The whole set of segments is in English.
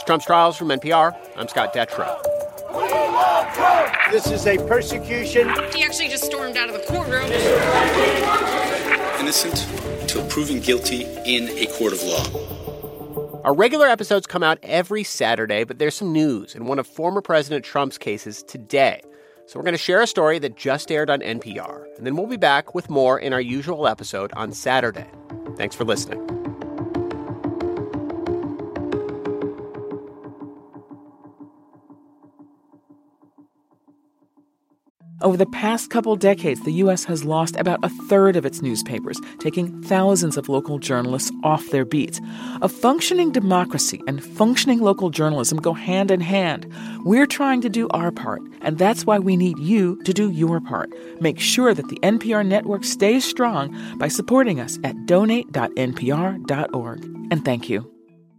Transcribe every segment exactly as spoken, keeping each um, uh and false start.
Trump's Trials from N P R. I'm Scott Detrow. This is a persecution. He actually just stormed out of the courtroom. Innocent till proven guilty in a court of law. Our regular episodes come out every Saturday, but there's some news in one of former President Trump's cases today. So we're going to share a story that just aired on N P R, and then we'll be back with more in our usual episode on Saturday. Thanks for listening. Over the past couple decades, the U S has lost about a third of its newspapers, taking thousands of local journalists off their beats. A functioning democracy and functioning local journalism go hand in hand. We're trying to do our part, and that's why we need you to do your part. Make sure that the N P R network stays strong by supporting us at donate dot n p r dot org. And thank you.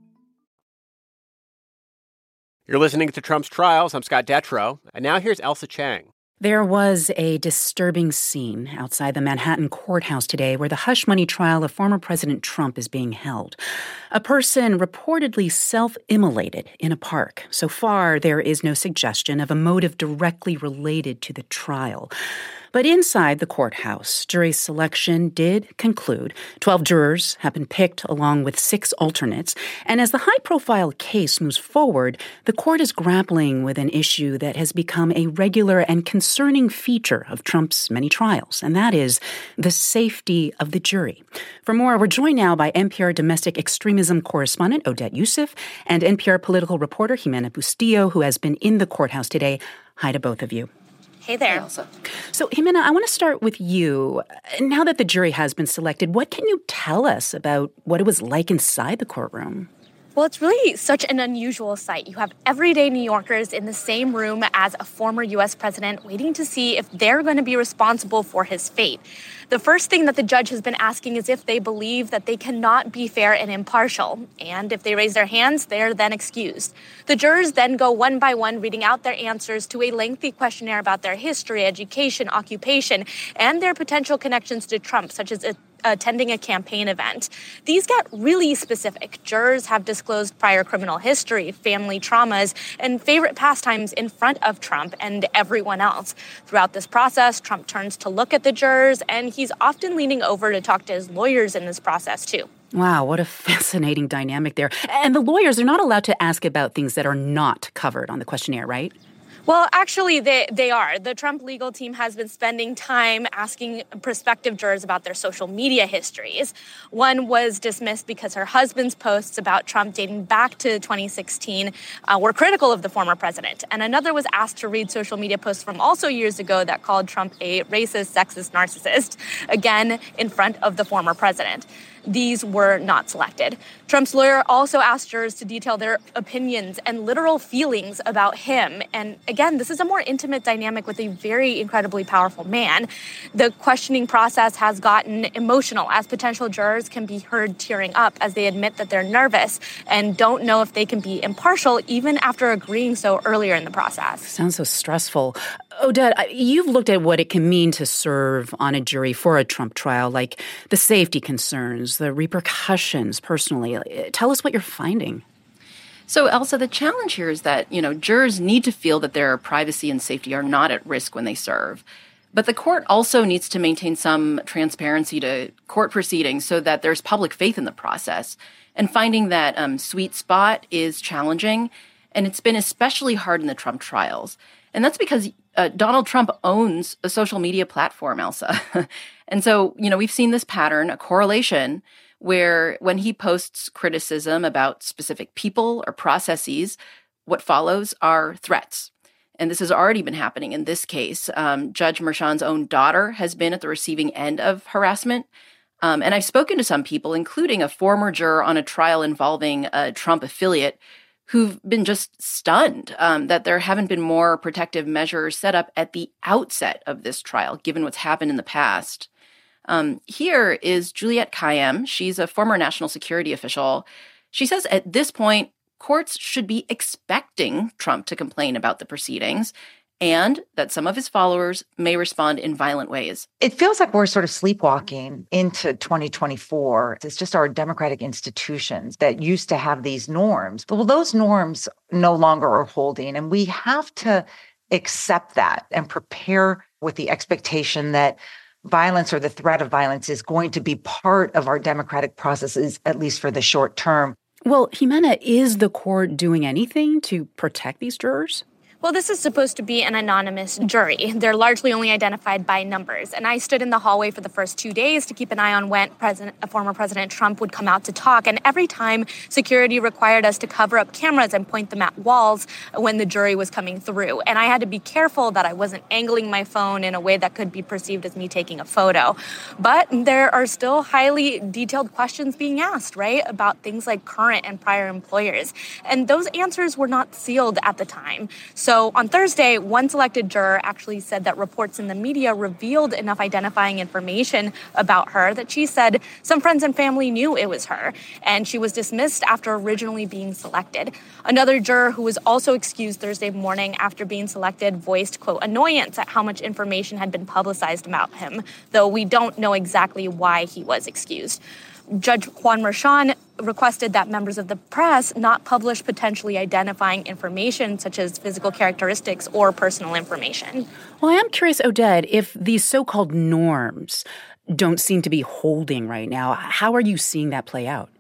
You're listening to Trump's Trials. I'm Scott Detrow. And now here's Ailsa Chang. There was a disturbing scene outside the Manhattan courthouse today where the hush money trial of former President Trump is being held. A person reportedly self-immolated in a park. So far, there is no suggestion of a motive directly related to the trial. But inside the courthouse, jury selection did conclude. Twelve jurors have been picked along with six alternates. And as the high-profile case moves forward, the court is grappling with an issue that has become a regular and concerning feature of Trump's many trials, and that is the safety of the jury. For more, we're joined now by N P R domestic extremism correspondent Odette Yousef and N P R political reporter Jimena Bustillo, who has been in the courthouse today. Hi to both of you. Hey there. Hey, so, Jimena, I want to start with you. Now that the jury has been selected, what can you tell us about what it was like inside the courtroom? Well, it's really such an unusual sight. You have everyday New Yorkers in the same room as a former U S president waiting to see if they're going to be responsible for his fate. The first thing that the judge has been asking is if they believe that they cannot be fair and impartial. And if they raise their hands, they're then excused. The jurors then go one by one reading out their answers to a lengthy questionnaire about their history, education, occupation, and their potential connections to Trump, such as a attending a campaign event. These get really specific. Jurors have disclosed prior criminal history, family traumas, and favorite pastimes in front of Trump and everyone else. Throughout this process, Trump turns to look at the jurors, and he's often leaning over to talk to his lawyers in this process, too. Wow, what a fascinating dynamic there. And the lawyers are not allowed to ask about things that are not covered on the questionnaire, right? Well, actually, they, they are. The Trump legal team has been spending time asking prospective jurors about their social media histories. One was dismissed because her husband's posts about Trump dating back to twenty sixteen uh, were critical of the former president. And another was asked to read social media posts from also years ago that called Trump a racist, sexist narcissist, again, in front of the former president. These were not selected. Trump's lawyer also asked jurors to detail their opinions and literal feelings about him. And again, this is a more intimate dynamic with a very incredibly powerful man. The questioning process has gotten emotional as potential jurors can be heard tearing up as they admit that they're nervous and don't know if they can be impartial even after agreeing so earlier in the process. Sounds so stressful. Odette, you've looked at what it can mean to serve on a jury for a Trump trial, like the safety concerns, the repercussions personally. Tell us what you're finding. So, Ailsa, the challenge here is that, you know, jurors need to feel that their privacy and safety are not at risk when they serve. But the court also needs to maintain some transparency to court proceedings so that there's public faith in the process. And finding that um, sweet spot is challenging, and it's been especially hard in the Trump trials. And that's because uh, Donald Trump owns a social media platform, Ailsa. And so, you know, we've seen this pattern, a correlation, where when he posts criticism about specific people or processes, what follows are threats. And this has already been happening in this case. Um, Judge Merchan's own daughter has been at the receiving end of harassment. Um, and I've spoken to some people, including a former juror on a trial involving a Trump affiliate, who've been just stunned um, that there haven't been more protective measures set up at the outset of this trial, given what's happened in the past. Um, here is Juliette Kayyem. She's a former national security official. She says at this point, courts should be expecting Trump to complain about the proceedings. and that some of his followers may respond in violent ways. It feels like we're sort of sleepwalking into twenty twenty-four. It's just our democratic institutions that used to have these norms. Well, those norms no longer are holding, and we have to accept that and prepare with the expectation that violence or the threat of violence is going to be part of our democratic processes, at least for the short term. Well, Jimena, is the court doing anything to protect these jurors? Well, this is supposed to be an anonymous jury. They're largely only identified by numbers. And I stood in the hallway for the first two days to keep an eye on when President, former President Trump would come out to talk. And every time, security required us to cover up cameras and point them at walls when the jury was coming through. And I had to be careful that I wasn't angling my phone in a way that could be perceived as me taking a photo. But there are still highly detailed questions being asked, right, about things like current and prior employers. And those answers were not sealed at the time. So on Thursday, one selected juror actually said that reports in the media revealed enough identifying information about her that she said some friends and family knew it was her, and she was dismissed after originally being selected. Another juror who was also excused Thursday morning after being selected voiced, quote, annoyance at how much information had been publicized about him, though we don't know exactly why he was excused. Judge Juan Merchan requested that members of the press not publish potentially identifying information such as physical characteristics or personal information. Well, I am curious, Oded, if these so-called norms don't seem to be holding right now, how are you seeing that play out?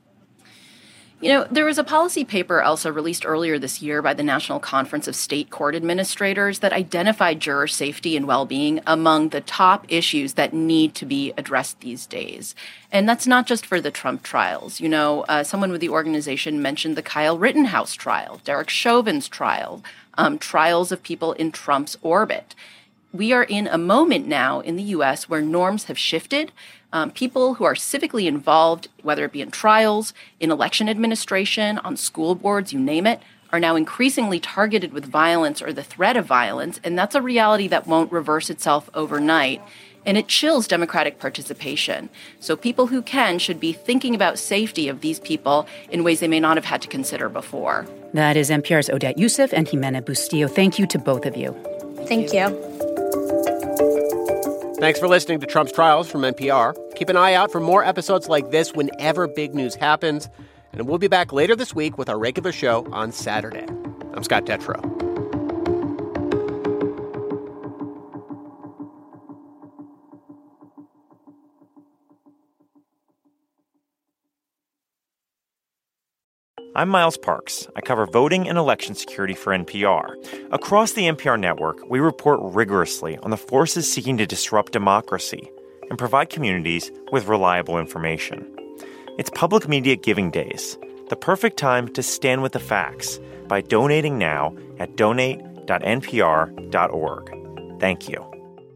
You know, there was a policy paper also released earlier this year by the National Conference of State Court Administrators that identified juror safety and well-being among the top issues that need to be addressed these days. And that's not just for the Trump trials. You know, uh, someone with the organization mentioned the Kyle Rittenhouse trial, Derek Chauvin's trial, um, trials of people in Trump's orbit. We are in a moment now in the U S where norms have shifted. Um, people who are civically involved, whether it be in trials, in election administration, on school boards, you name it, are now increasingly targeted with violence or the threat of violence. And that's a reality that won't reverse itself overnight. And it chills democratic participation. So people who can should be thinking about safety of these people in ways they may not have had to consider before. That is N P R's Odette Yousef and Jimena Bustillo. Thank you to both of you. Thank you. Thanks for listening to Trump's Trials from N P R. Keep an eye out for more episodes like this whenever big news happens. And we'll be back later this week with our regular show on Saturday. I'm Scott Detrow. I'm Miles Parks. I cover voting and election security for N P R. Across the N P R network, we report rigorously on the forces seeking to disrupt democracy and provide communities with reliable information. It's Public Media Giving Days, the perfect time to stand with the facts by donating now at donate dot n p r dot org. Thank you.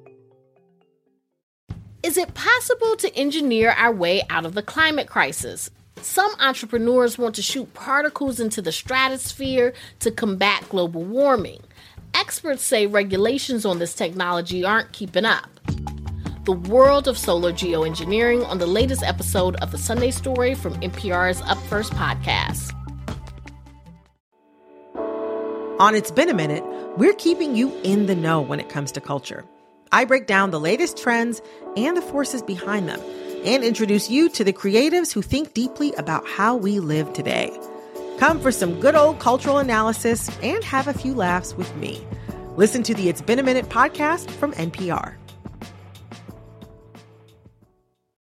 Is it possible to engineer our way out of the climate crisis? Some entrepreneurs want to shoot particles into the stratosphere to combat global warming. Experts say regulations on this technology aren't keeping up. The world of solar geoengineering on the latest episode of The Sunday Story from N P R's Up First podcast. On It's Been a Minute, we're keeping you in the know when it comes to culture. I break down the latest trends and the forces behind them, and introduce you to the creatives who think deeply about how we live today. Come for some good old cultural analysis and have a few laughs with me. Listen to the It's Been a Minute podcast from N P R.